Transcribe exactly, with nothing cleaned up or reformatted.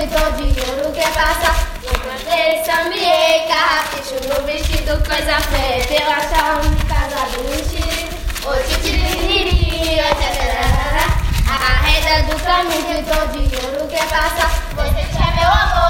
de tom de ouro quer passar. Encontrei sambiei, carrapicho no vestido, coisa preta. Eu achava me casado no estilo. Ô titiririri, ô tchatararara. A renda do caminho de tom de ouro quer passar. Você quer meu amor?